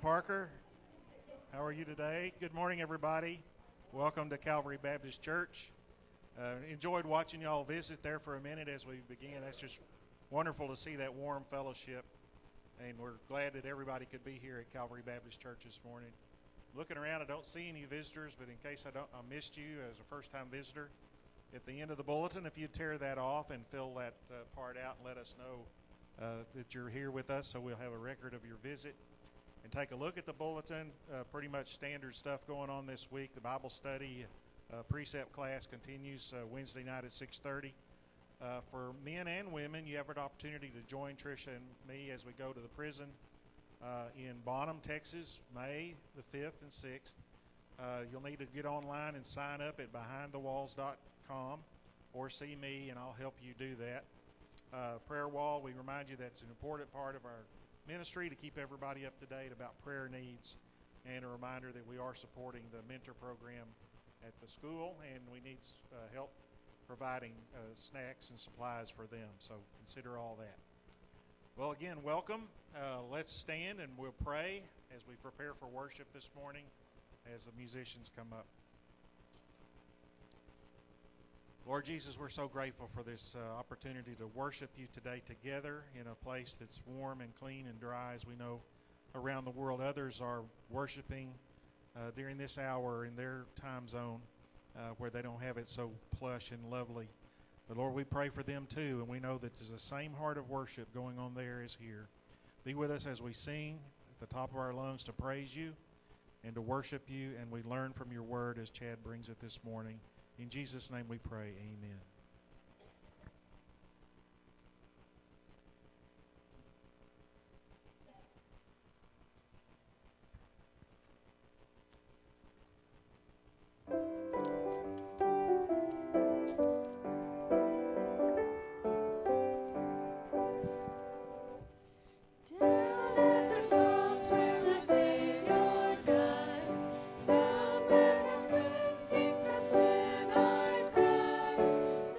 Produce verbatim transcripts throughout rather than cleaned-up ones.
Parker. How are you today? Good morning, everybody. Welcome to Calvary Baptist Church. Uh, enjoyed watching y'all visit there for a minute as we begin. That's just wonderful to see that warm fellowship, and we're glad that everybody could be here at Calvary Baptist Church this morning. Looking around, I don't see any visitors, but in case I don't, I missed you as a first-time visitor, at the end of the bulletin, if you'd tear that off and fill that uh, part out and let us know uh, that you're here with us, so we'll have a record of your visit. And take a look at the bulletin. Uh, pretty much standard stuff going on this week. The Bible study uh, precept class continues uh, Wednesday night at six thirty. Uh, for men and women, you have an opportunity to join Tricia and me as we go to the prison uh, in Bonham, Texas, May the fifth and sixth. Uh, you'll need to get online and sign up at behind the walls dot com or see me, and I'll help you do that. Uh, prayer wall, we remind you that's an important part of our ministry to keep everybody up to date about prayer needs, and a reminder that we are supporting the mentor program at the school, and we need uh, help providing uh, snacks and supplies for them, so consider all that. Well, again, welcome. Uh, let's stand and we'll pray as we prepare for worship this morning as the musicians come up. Lord Jesus, we're so grateful for this uh, opportunity to worship you today together in a place that's warm and clean and dry. As we know, around the world, others are worshiping uh, during this hour in their time zone uh, where they don't have it so plush and lovely. But Lord, we pray for them too, and we know that there's the same heart of worship going on there as here. Be with us as we sing at the top of our lungs to praise you and to worship you, and we learn from your word as Chad brings it this morning. In Jesus' name we pray, amen. Down at the cleansing from sin I cry.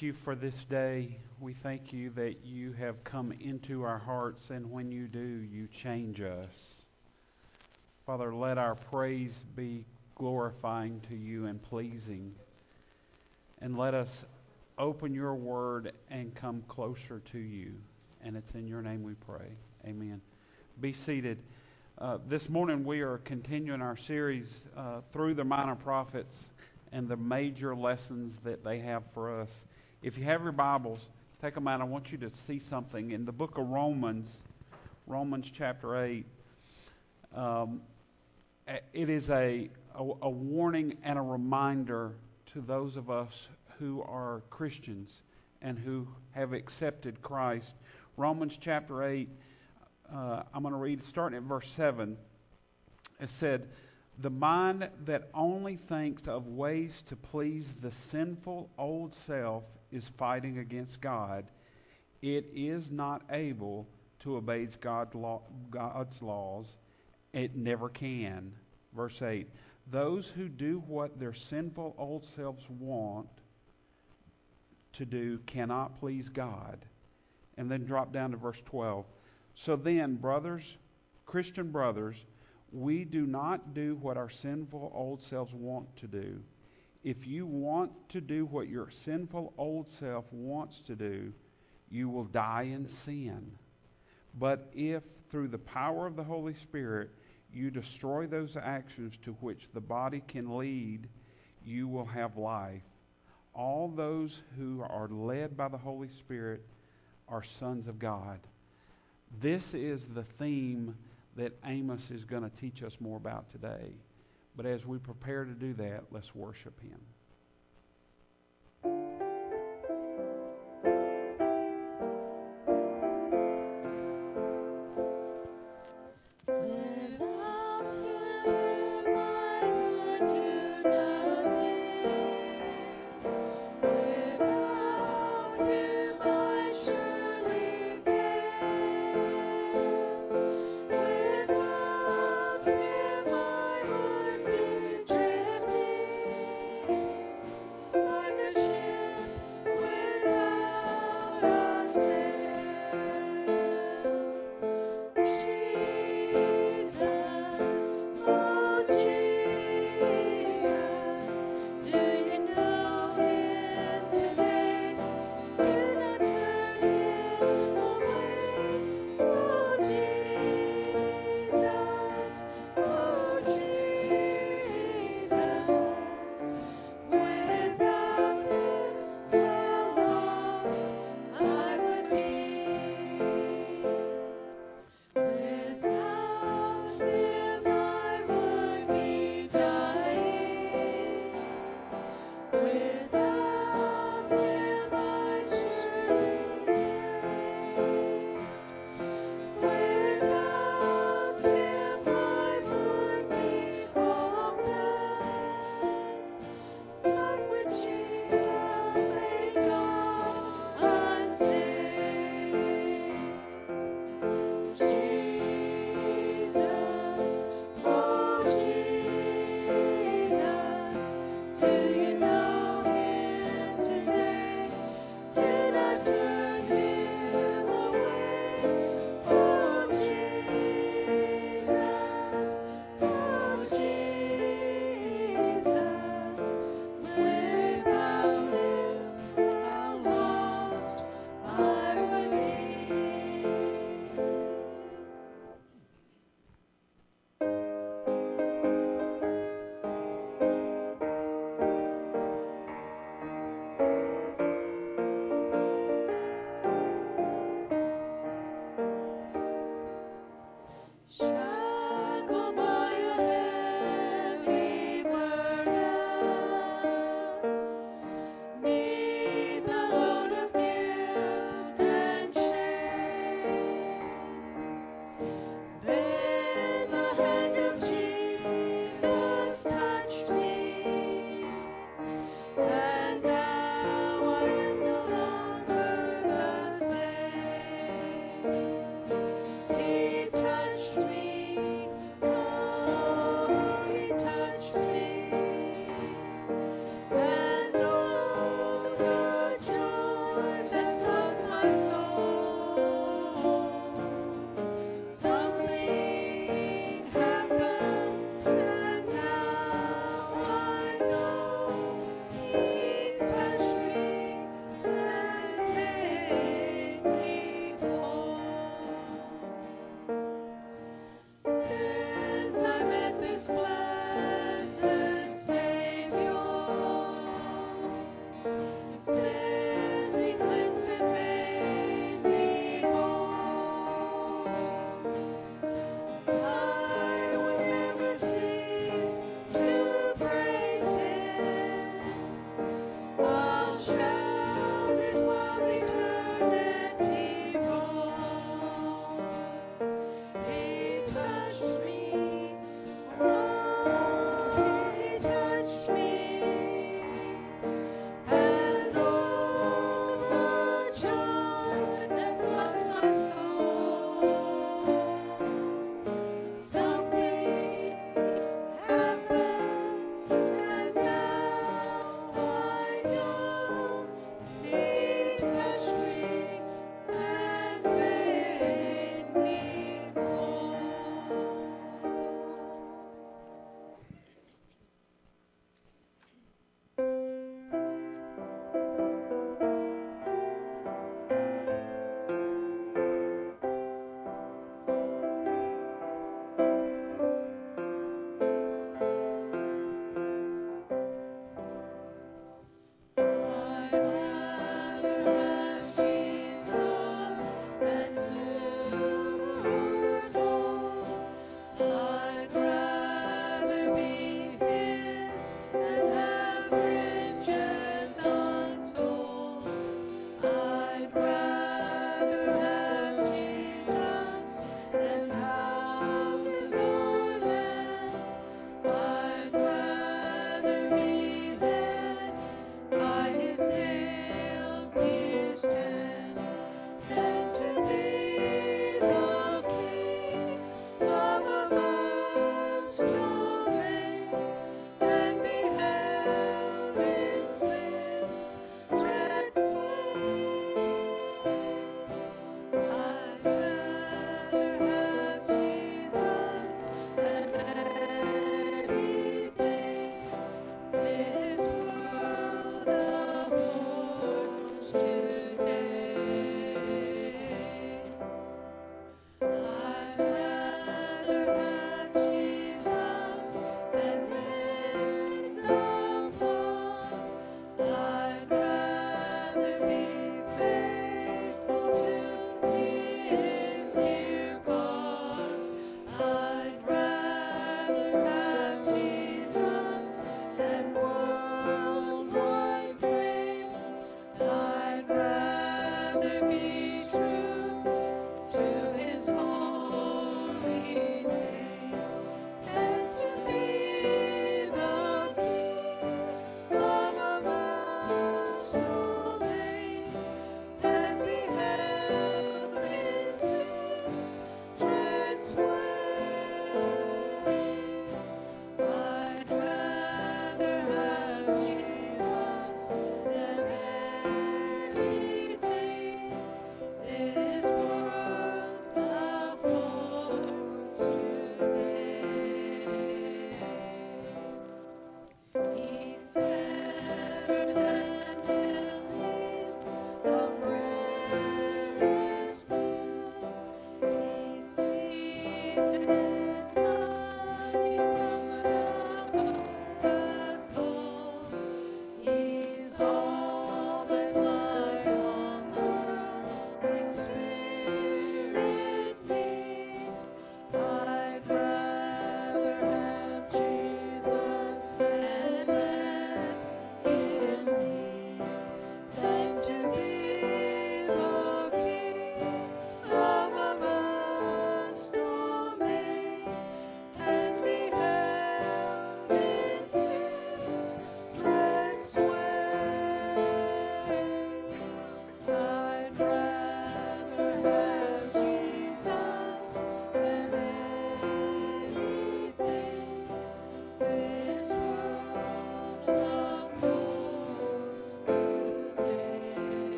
thank you for this day. We thank you that you have come into our hearts, and when you do, you change us. Father, let our praise be glorifying to you and pleasing. And let us open your word and come closer to you. And it's in your name we pray. Amen. Be seated. Uh, this morning we are continuing our series uh, through the minor prophets and the major lessons that they have for us. If you have your Bibles, take them out. I want you to see something. In the book of Romans, Romans chapter eight, um, it is a, a, a warning and a reminder to those of us who are Christians and who have accepted Christ. Romans chapter eight, uh, I'm going to read starting at verse seven. It said, "The mind that only thinks of ways to please the sinful old self is fighting against God. It is not able to obey God law, God's laws. It never can." Verse eight, "Those who do what their sinful old selves want to do cannot please God." And then drop down to verse twelve. "So then, brothers, Christian brothers, we do not do what our sinful old selves want to do. If you want to do what your sinful old self wants to do, you will die in sin. But if through the power of the Holy Spirit you destroy those actions to which the body can lead, you will have life. All those who are led by the Holy Spirit are sons of God." This is the theme that Amos is going to teach us more about today. But as we prepare to do that, let's worship him.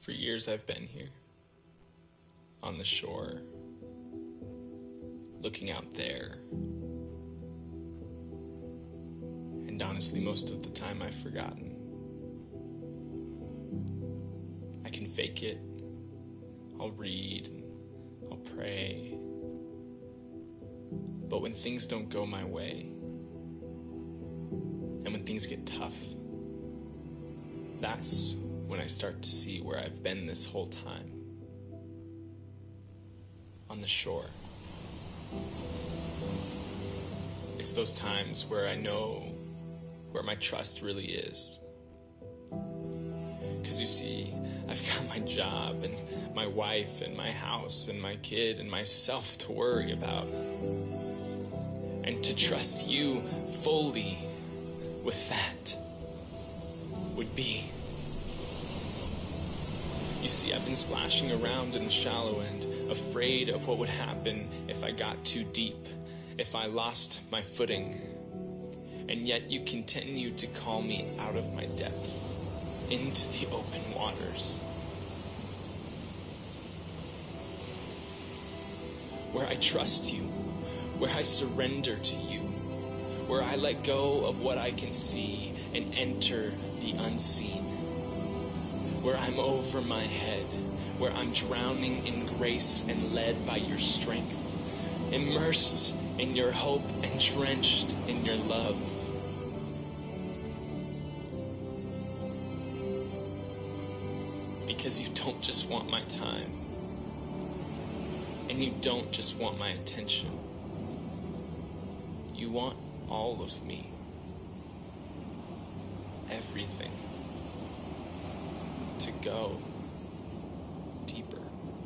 For years I've been here, on the shore, looking out there. And honestly, most of the time I've forgotten. I can fake it. I'll read, I'll pray. But when things don't go my way, and when things get tough, that's when I start to see where I've been this whole time. On the shore. It's those times where I know where my trust really is. Because you see, I've got my job and my wife and my house and my kid and myself to worry about. And to trust you fully with that would be... You see, I've been splashing around in the shallow end, afraid of what would happen if I got too deep, if I lost my footing. And yet you continue to call me out of my depth, into the open waters, where I trust you, where I surrender to you, where I let go of what I can see and enter the unseen, where I'm over my head, where I'm drowning in grace and led by your strength, immersed in your hope and drenched in your love. Because you don't just want my time, and you don't just want my attention. You want all of me, everything, to go deeper.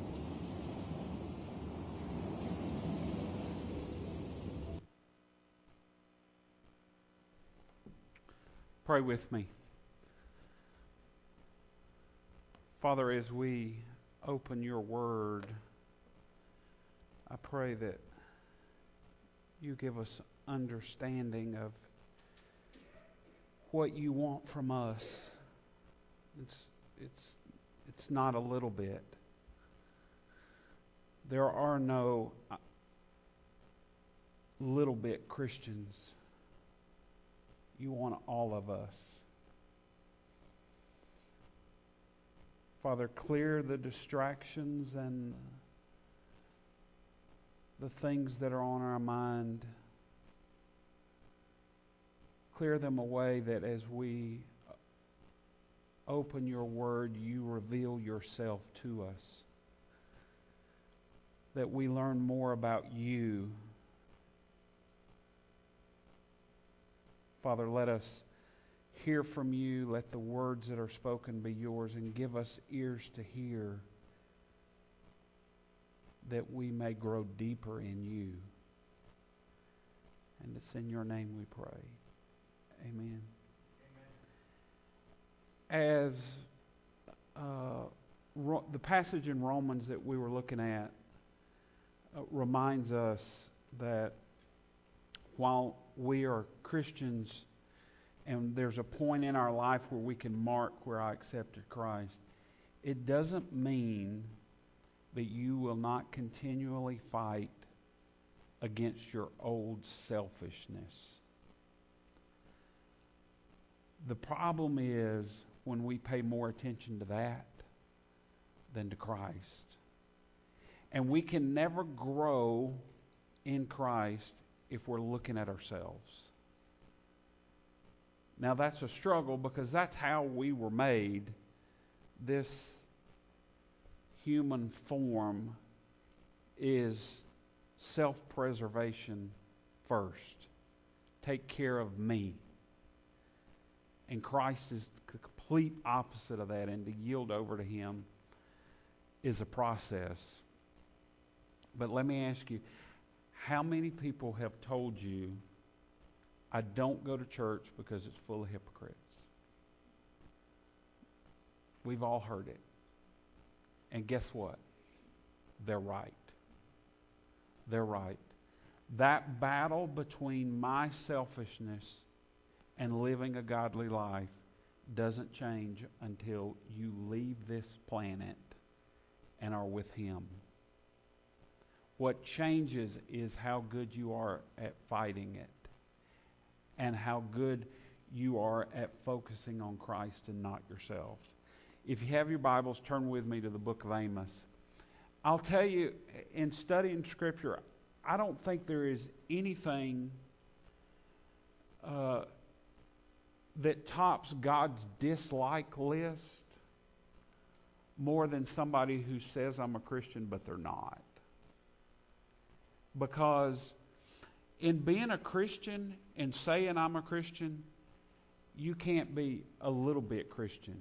Pray with me. Father, as we open your word, I pray that you give us understanding of what you want from us. It's it's it's not a little bit. There are no little bit Christians. You want all of us. Father, clear the distractions and the things that are on our mind. Clear them away, that as we open your word, you reveal yourself to us. That we learn more about you. Father, let us hear from you. Let the words that are spoken be yours, and give us ears to hear, that we may grow deeper in you. And it's in your name we pray. Amen. Amen. As uh, Ro- the passage in Romans that we were looking at uh, reminds us that while we are Christians, and there's a point in our life where we can mark where I accepted Christ, it doesn't mean that you will not continually fight against your old selfishness. The problem is when we pay more attention to that than to Christ. And we can never grow in Christ if we're looking at ourselves. Now that's a struggle, because that's how we were made. This human form is self-preservation first. Take care of me. And Christ is the complete opposite of that, and to yield over to him is a process. But let me ask you, how many people have told you, I don't go to church because it's full of hypocrites? We've all heard it. And guess what? They're right. They're right. That battle between my selfishness and living a godly life doesn't change until you leave this planet and are with Him. What changes is how good you are at fighting it and how good you are at focusing on Christ and not yourself. If you have your Bibles, turn with me to the book of Amos. I'll tell you, in studying Scripture, I don't think there is anything uh, that tops God's dislike list more than somebody who says I'm a Christian but they're not. Because in being a Christian and saying I'm a Christian, you can't be a little bit Christian.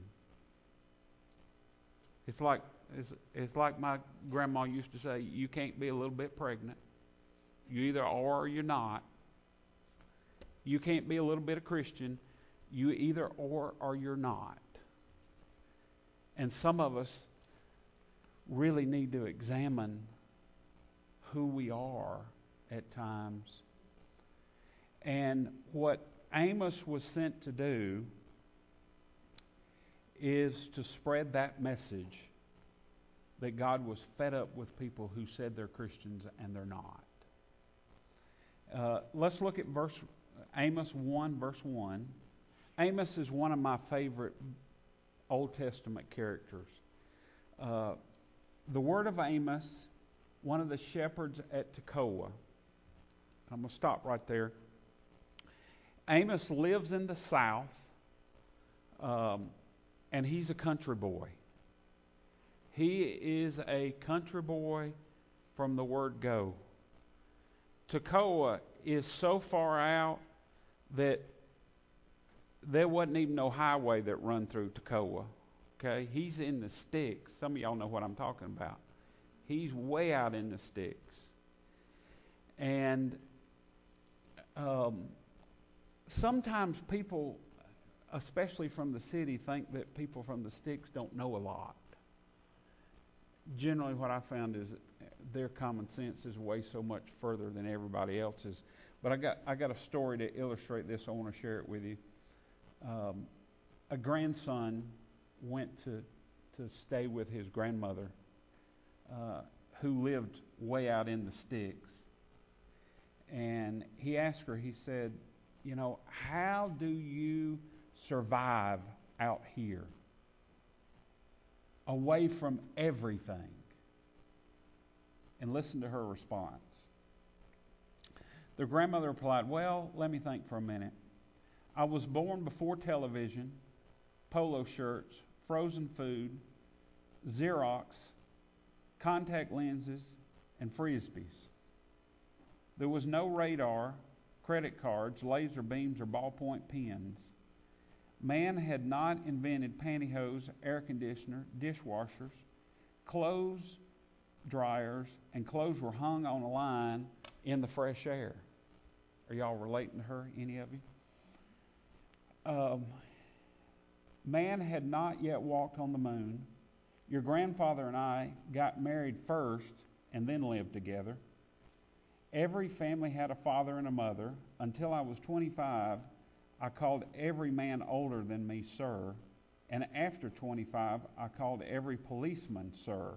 It's like it's, it's like my grandma used to say, you can't be a little bit pregnant. You either are or you're not. You can't be a little bit a Christian. You either are or you're not. And some of us really need to examine who we are at times. And what Amos was sent to do is to spread that message that God was fed up with people who said they're Christians and they're not. Uh, let's look at verse Amos one, verse one. Amos is one of my favorite Old Testament characters. Uh, the word of Amos, one of the shepherds at Tekoa. I'm going to stop right there. Amos lives in the south, um, and he's a country boy. He is a country boy from the word go. Tekoa is so far out that there wasn't even no highway that run through Tekoa. Okay, he's in the sticks. Some of y'all know what I'm talking about. He's way out in the sticks. And um, sometimes people, especially from the city, think that people from the sticks don't know a lot. Generally, what I found is their common sense is way so much further than everybody else's. But I got I got a story to illustrate this. I want to share it with you. Um, a grandson went to to stay with his grandmother, uh, who lived way out in the sticks. And he asked her, he said, you know, how do you survive out here, away from everything? And listen to her response. The grandmother replied, well, let me think for a minute. I was born before television, polo shirts, frozen food, Xerox, contact lenses, and Frisbees. There was no radar, credit cards, laser beams, or ballpoint pens. Man had not invented pantyhose, air conditioner, dishwashers, clothes dryers, and clothes were hung on a line in the fresh air. Are y'all relating to her, any of you? Um, man had not yet walked on the moon. Your grandfather and I got married first and then lived together. Every family had a father and a mother. Until I was twenty-five, I called every man older than me sir, and after twenty-five, I called every policeman sir.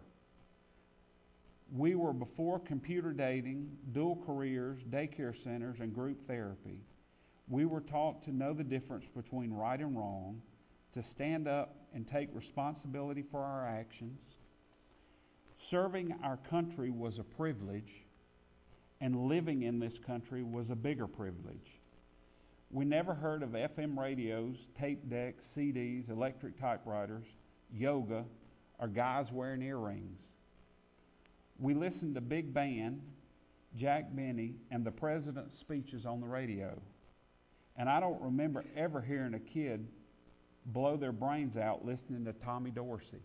We were before computer dating, dual careers, daycare centers, and group therapy. We were taught to know the difference between right and wrong, to stand up and take responsibility for our actions. Serving our country was a privilege, and living in this country was a bigger privilege. We never heard of F M radios, tape decks, C Ds, electric typewriters, yoga, or guys wearing earrings. We listened to Big Band, Jack Benny, and the president's speeches on the radio. And I don't remember ever hearing a kid blow their brains out listening to Tommy Dorsey.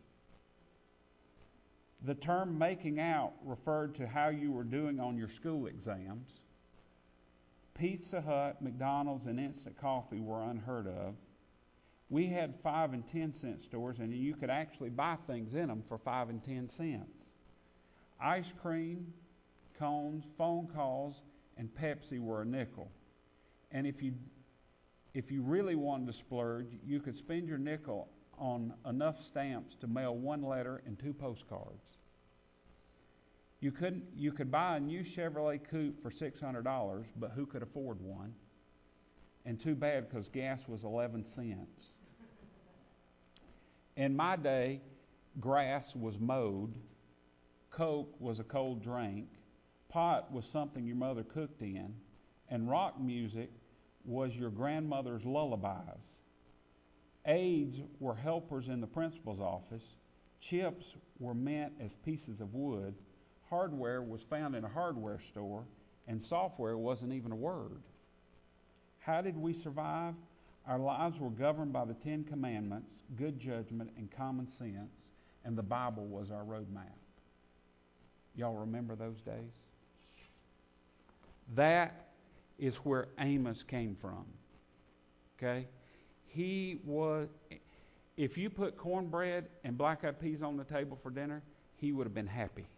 The term making out referred to how you were doing on your school exams. Pizza Hut, McDonald's, and instant coffee were unheard of. We had five and ten cent stores, and you could actually buy things in them for five and ten cents. Ice cream, cones, phone calls, and Pepsi were a nickel. And if you if you really wanted to splurge, you could spend your nickel on enough stamps to mail one letter and two postcards. You couldn't. You could buy a new Chevrolet Coupe for six hundred dollars, but who could afford one? And too bad, because gas was eleven cents. In my day, grass was mowed, Coke was a cold drink, pot was something your mother cooked in, and rock music was your grandmother's lullabies. Aides were helpers in the principal's office. Chips were meant as pieces of wood. Hardware was found in a hardware store, and software wasn't even a word. How did we survive? Our lives were governed by the Ten Commandments, good judgment, and common sense, and the Bible was our roadmap. Y'all remember those days? That is where Amos came from. Okay? He was, if you put cornbread and black-eyed peas on the table for dinner, he would have been happy.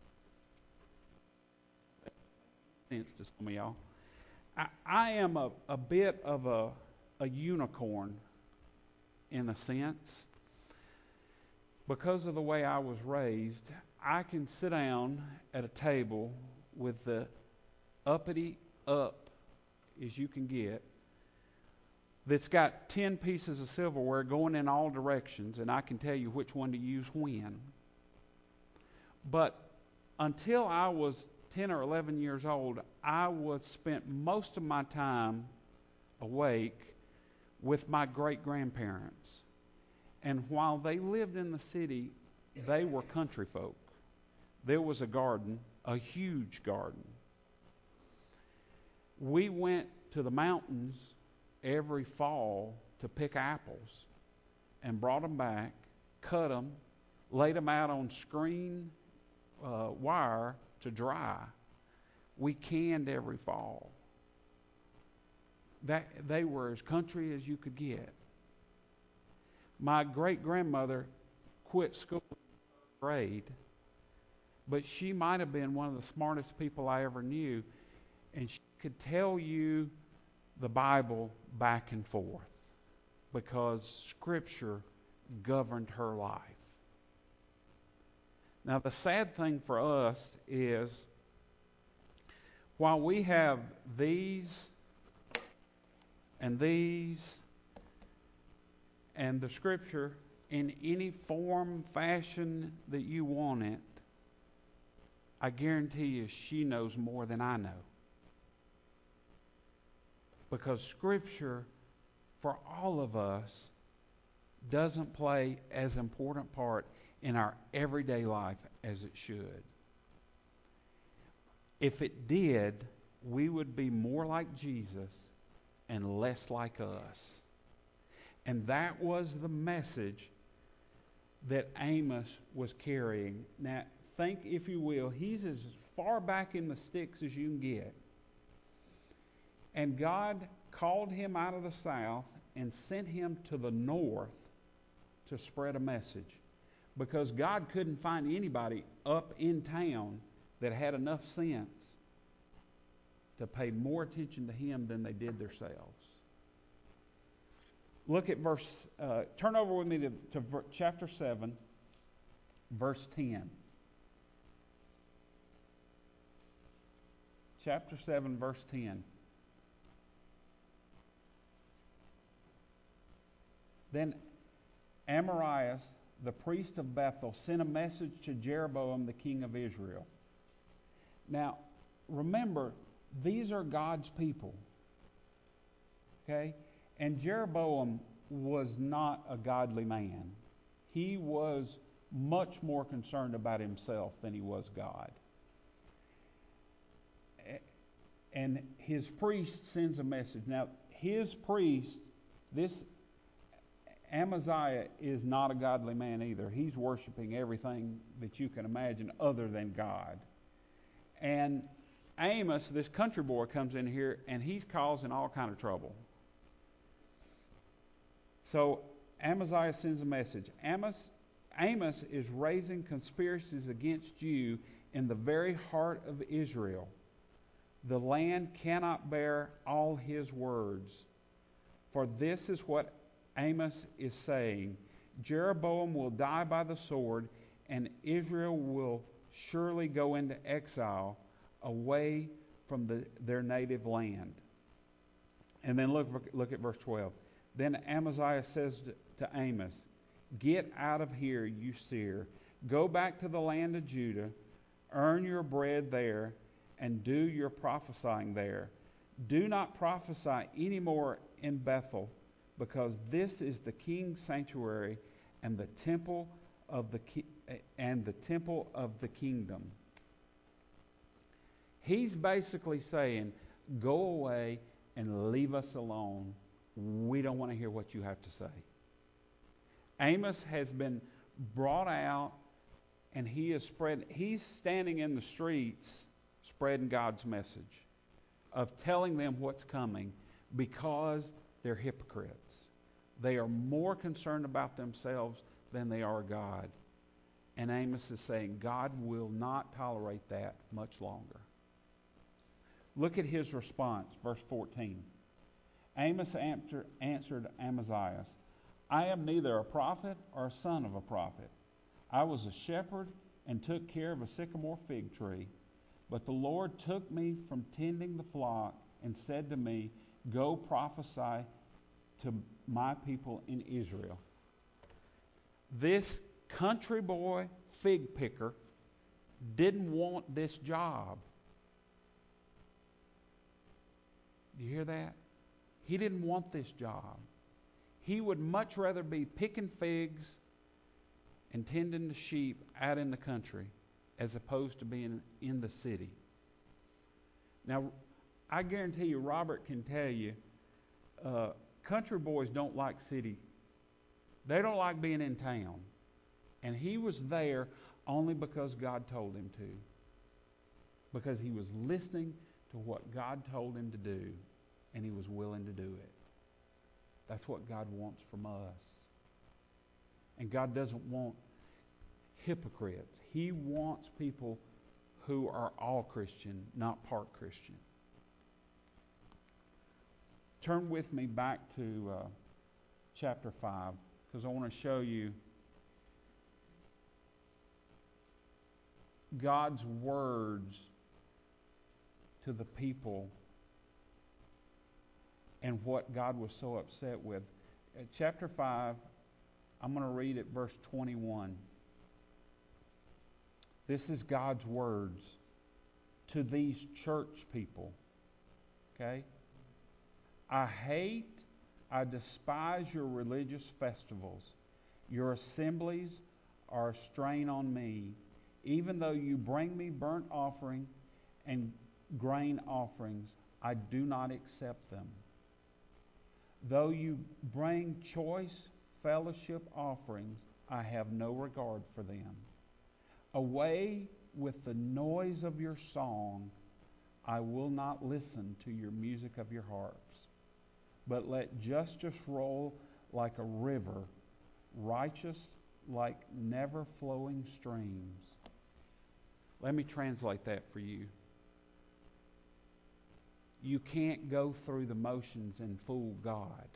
Sense to some of y'all. I, I am a, a bit of a, a unicorn in a sense. Because of the way I was raised, I can sit down at a table with the uppity up as you can get, that's got ten pieces of silverware going in all directions, and I can tell you which one to use when. But until I was ten or eleven years old, I was spent most of my time awake with my great-grandparents. And while they lived in the city, they were country folk. There was a garden, a huge garden. We went to the mountains every fall to pick apples and brought them back, cut them, laid them out on screen uh, wire to dry. We canned every fall. That they were as country as you could get. My great-grandmother quit school in third grade, but she might have been one of the smartest people I ever knew, and she could tell you the Bible back and forth because Scripture governed her life. Now, the sad thing for us is while we have these and these and the Scripture in any form, fashion that you want it, I guarantee you she knows more than I know. Because Scripture, for all of us, doesn't play as important part in our everyday life as it should. If it did, we would be more like Jesus and less like us. And that was the message that Amos was carrying. Now, think, if you will, he's as far back in the sticks as you can get. And God called him out of the south and sent him to the north to spread a message. Because God couldn't find anybody up in town that had enough sense to pay more attention to him than they did themselves. Look at verse, uh, turn over with me to, to ver, chapter seven, verse ten. Chapter seven, verse ten. Then Amarias, the priest of Bethel, sent a message to Jeroboam, the king of Israel. Now, remember, these are God's people. Okay? And Jeroboam was not a godly man. He was much more concerned about himself than he was God. And his priest sends a message. Now, his priest, this Amaziah, is not a godly man either. He's worshiping everything that you can imagine other than God. And Amos, this country boy, comes in here and he's causing all kind of trouble. So Amaziah sends a message. Amos, Amos is raising conspiracies against you in the very heart of Israel. The land cannot bear all his words. For this is what Amos is saying. Jeroboam will die by the sword, and Israel will surely go into exile away from the, their native land. And then look, look at verse twelve. Then Amaziah says to Amos, get out of here, you seer. Go back to the land of Judah, earn your bread there, and do your prophesying there. Do not prophesy anymore in Bethel, because this is the king's sanctuary and the temple of the ki- and the temple of the kingdom. He's basically saying, go away and leave us alone. We don't want to hear what you have to say. Amos has been brought out, and he is spread. He's standing in the streets spreading God's message of telling them what's coming, because they're hypocrites. They are more concerned about themselves than they are God. And Amos is saying God will not tolerate that much longer. Look at his response, verse fourteen. Amos answer, answered Amaziah, I am neither a prophet or a son of a prophet. I was a shepherd and took care of a sycamore fig tree. But the Lord took me from tending the flock and said to me, go prophesy to my people in Israel. This country boy fig picker didn't want this job. Do you hear that? He didn't want this job. He would much rather be picking figs and tending the sheep out in the country as opposed to being in the city. Now, I guarantee you, Robert can tell you, uh, country boys don't like city. They don't like being in town. And he was there only because God told him to. Because he was listening to what God told him to do, and he was willing to do it. That's what God wants from us. And God doesn't want hypocrites. He wants people who are all Christian, not part Christian. Turn with me back to uh, chapter five, because I want to show you God's words to the people and what God was so upset with. At chapter five, I'm going to read at verse twenty-one. This is God's words to these church people. Okay? I hate, I despise your religious festivals. Your assemblies are a strain on me. Even though you bring me burnt offering and grain offerings, I do not accept them. Though you bring choice fellowship offerings, I have no regard for them. Away with the noise of your song. I will not listen to your music of your harps. But let justice roll like a river, righteous like never-flowing streams. Let me translate that for you. You can't go through the motions and fool God.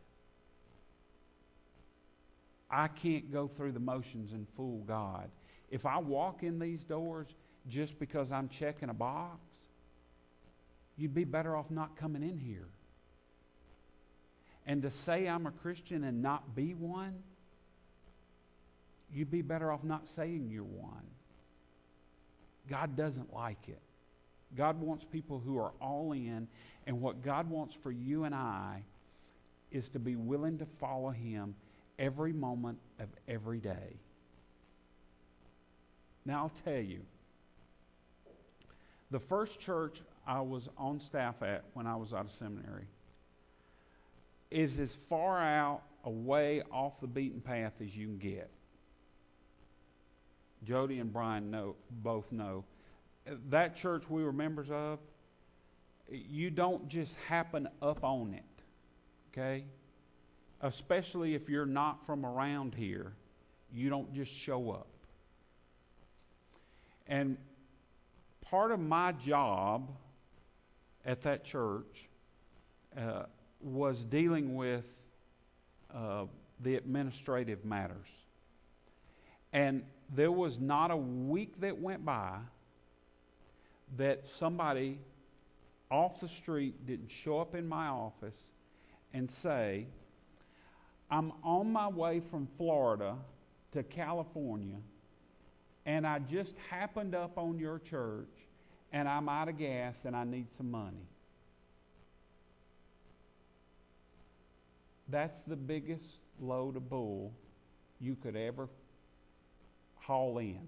I can't go through the motions and fool God. If I walk in these doors just because I'm checking a box, you'd be better off not coming in here. And to say I'm a Christian and not be one, you'd be better off not saying you're one. God doesn't like it. God wants people who are all in, and what God wants for you and I is to be willing to follow Him every moment of every day. Now I'll tell you, the first church I was on staff at when I was out of seminary is as far out away off the beaten path as you can get. Jody and Brian know, both know. That church we were members of, you don't just happen up on it, okay? Especially if you're not from around here, you don't just show up. And part of my job at that church uh, was dealing with uh, the administrative matters. And there was not a week that went by that somebody off the street didn't show up in my office and say, I'm on my way from Florida to California, and I just happened up on your church, and I'm out of gas, and I need some money. That's the biggest load of bull you could ever haul in.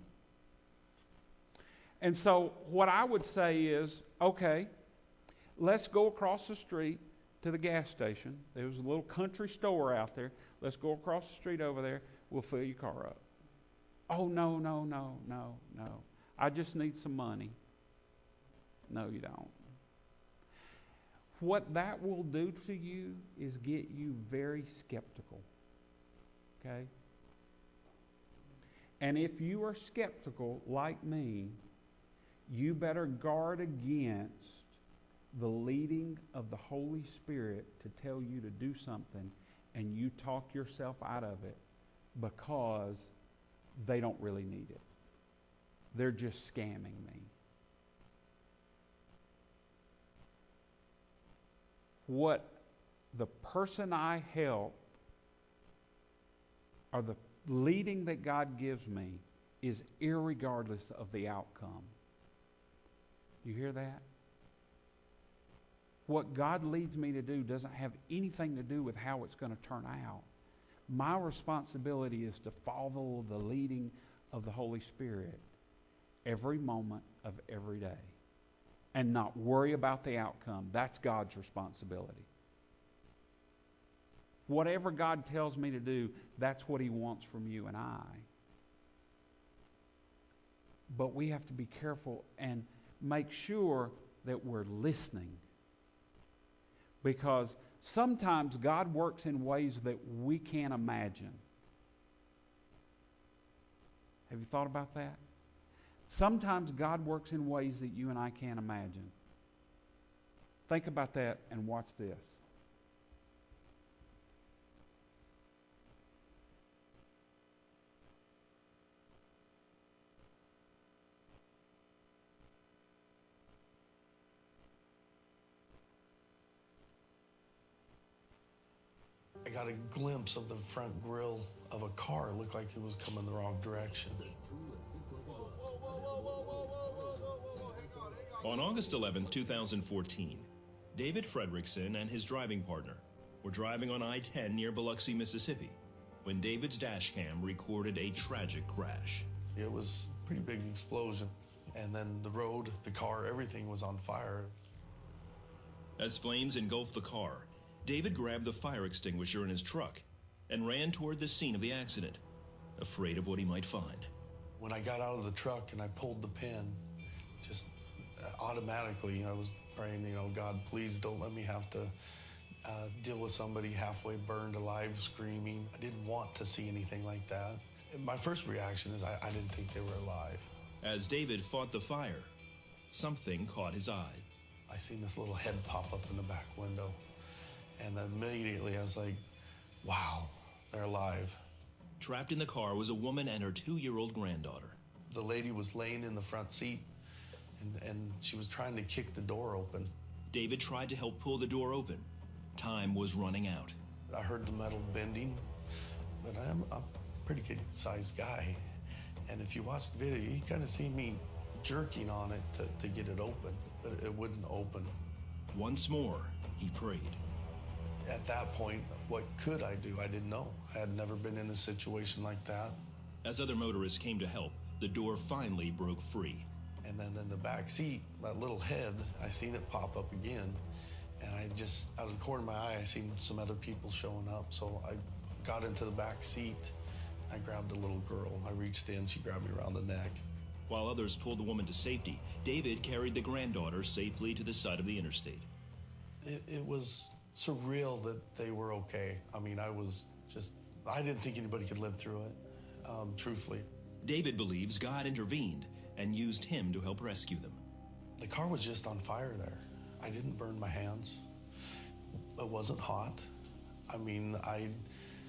And so what I would say is, okay, let's go across the street to the gas station. There was a little country store out there. Let's go across the street over there. We'll fill your car up. Oh, no, no, no, no, no. I just need some money. No, you don't. What that will do to you is get you very skeptical. Okay? And if you are skeptical like me, you better guard against the leading of the Holy Spirit to tell you to do something and you talk yourself out of it because they don't really need it. They're just scamming me. What the person I help or the leading that God gives me is irregardless of the outcome. You hear that? What God leads me to do doesn't have anything to do with how it's going to turn out. My responsibility is to follow the leading of the Holy Spirit every moment of every day and not worry about the outcome. That's God's responsibility. Whatever God tells me to do, that's what He wants from you and I. But we have to be careful and make sure that we're listening. Because sometimes God works in ways that we can't imagine. Have you thought about that? Sometimes God works in ways that you and I can't imagine. Think about that and watch this. I got a glimpse of the front grille of a car. It looked like it was coming the wrong direction. On August eleventh, two thousand fourteen, David Fredrickson and his driving partner were driving on I ten near Biloxi, Mississippi, when David's dash cam recorded a tragic crash. It was a pretty big explosion, and then the road, the car, everything was on fire. As flames engulfed the car, David grabbed the fire extinguisher in his truck and ran toward the scene of the accident, afraid of what he might find. When I got out of the truck and I pulled the pin, just automatically I was praying, you know, God, please don't let me have to uh, deal with somebody halfway burned alive screaming. I didn't want to see anything like that. My first reaction is I, I didn't think they were alive. As David fought the fire, something caught his eye. I seen this little head pop up in the back window. And immediately I was like, wow, they're alive. Trapped in the car was a woman and her two-year-old granddaughter. The lady was laying in the front seat, and, and she was trying to kick the door open. David tried to help pull the door open. Time was running out. I heard the metal bending, but I'm a pretty good-sized guy. And if you watch the video, you kind of see me jerking on it to, to get it open, but it wouldn't open. Once more, he prayed. At that point, what could I do? I didn't know. I had never been in a situation like that. As other motorists came to help, the door finally broke free. And then in the back seat, that little head, I seen it pop up again. And I just, out of the corner of my eye, I seen some other people showing up. So I got into the back seat. I grabbed the little girl. I reached in, she grabbed me around the neck. While others pulled the woman to safety, David carried the granddaughter safely to the side of the interstate. It, it was surreal that they were okay. I mean, I was just, I didn't think anybody could live through it, um, truthfully. David believes God intervened and used him to help rescue them. The car was just on fire there. I didn't burn my hands. It wasn't hot. I mean, I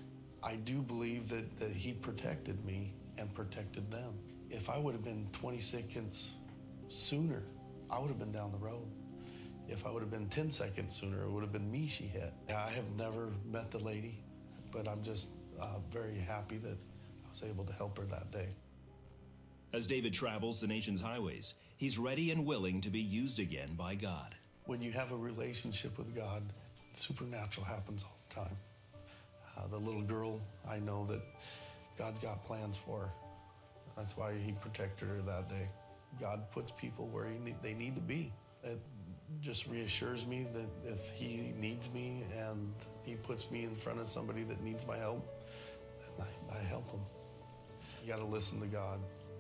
I do believe that, that he protected me and protected them. If I would have been twenty seconds sooner, I would have been down the road. If I would have been ten seconds sooner, it would have been me she hit. I have never met the lady, but I'm just uh, very happy that I was able to help her that day. As David travels the nation's highways, he's ready and willing to be used again by God. When you have a relationship with God, supernatural happens all the time. Uh, the little girl, I know that God's got plans for her. That's why he protected her that day. God puts people where he need, they need to be. It just reassures me that if he needs me and he puts me in front of somebody that needs my help, then I, I help them. You got to listen to God.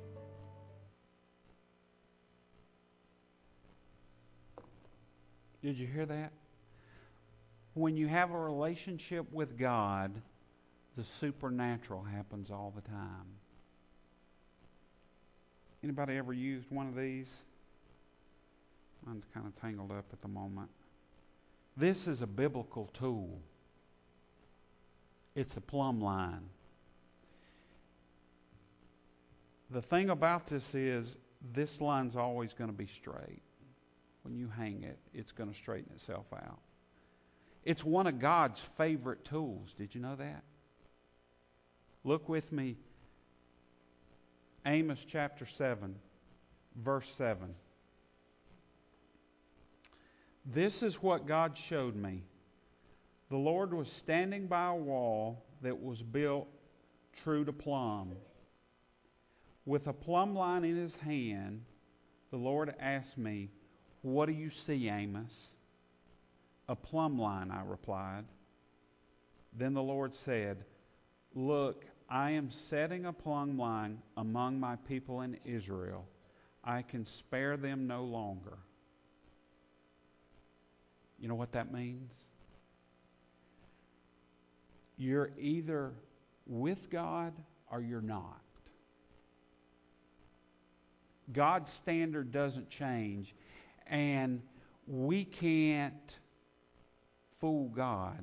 Did you hear that? When you have a relationship with God, the supernatural happens all the time. Anybody ever used one of these? Mine's kind of tangled up at the moment. This is a biblical tool. It's a plumb line. The thing about this is, this line's always going to be straight. When you hang it, it's going to straighten itself out. It's one of God's favorite tools. Did you know that? Look with me. Amos chapter seven, verse seven. This is what God showed me. The Lord was standing by a wall that was built true to plumb. With a plumb line in his hand, the Lord asked me, "What do you see, Amos?" "A plumb line," I replied. Then the Lord said, "Look, I am setting a plumb line among my people in Israel. I can spare them no longer." You know what that means? You're either with God or you're not. God's standard doesn't change, and we can't fool God.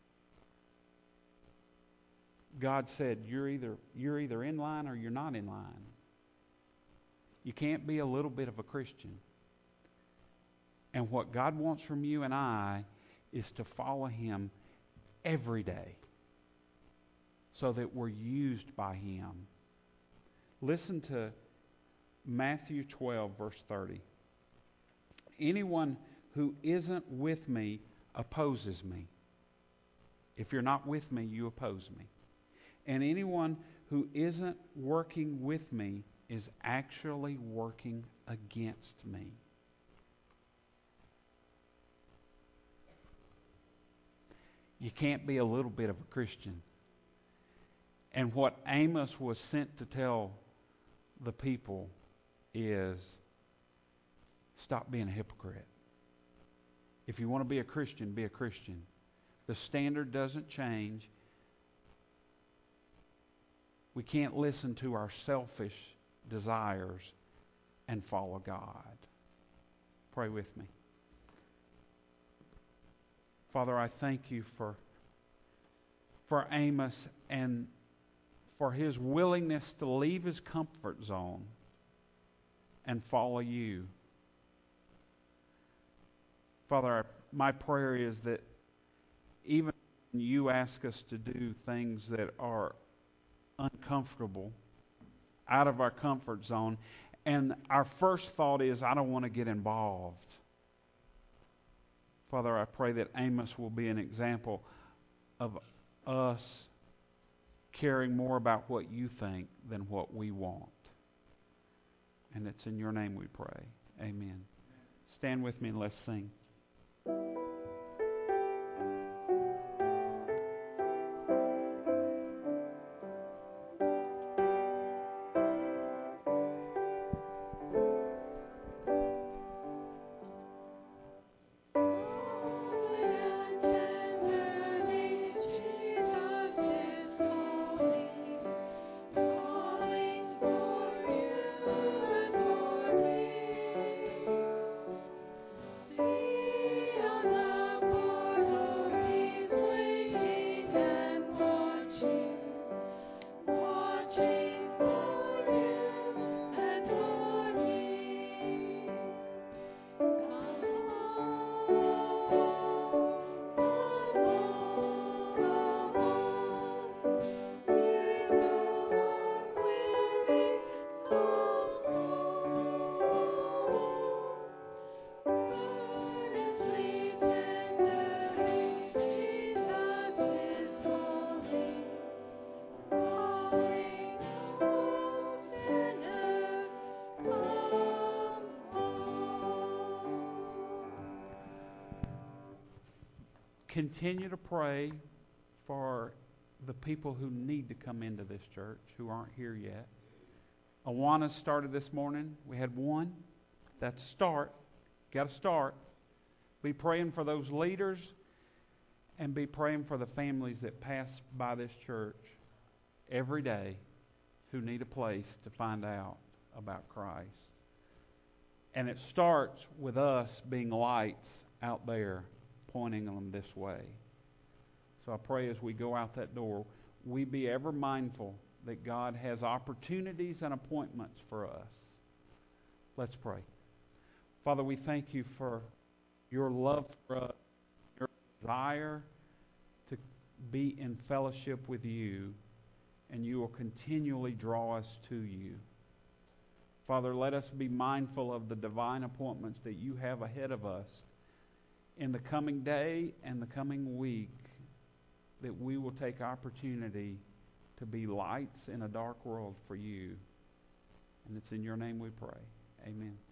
God said, you're either you're either in line or you're not in line. You can't be a little bit of a Christian. And what God wants from you and I is to follow him every day so that we're used by him. Listen to Matthew twelve, verse thirty. Anyone who isn't with me opposes me. If you're not with me, you oppose me. And anyone who isn't working with me is actually working against me. You can't be a little bit of a Christian. And what Amos was sent to tell the people is, stop being a hypocrite. If you want to be a Christian, be a Christian. The standard doesn't change. We can't listen to our selfish desires and follow God. Pray with me. Father, I thank you for, for Amos and for his willingness to leave his comfort zone and follow you. Father, my prayer is that even when you ask us to do things that are uncomfortable, out of our comfort zone, and our first thought is, I don't want to get involved. Father, I pray that Amos will be an example of us caring more about what you think than what we want. And it's in your name we pray. Amen. Stand with me and let's sing. See continue to pray for the people who need to come into this church, who aren't here yet. Awana started this morning. We had one. That's a start. Got to start. Be praying for those leaders and be praying for the families that pass by this church every day who need a place to find out about Christ. And it starts with us being lights out there pointing them this way. So I pray as we go out that door, we be ever mindful that God has opportunities and appointments for us. Let's pray. Father, we thank you for your love for us, your desire to be in fellowship with you, and you will continually draw us to you. Father, let us be mindful of the divine appointments that you have ahead of us in the coming day and the coming week, that we will take opportunity to be lights in a dark world for you. And it's in your name we pray. Amen.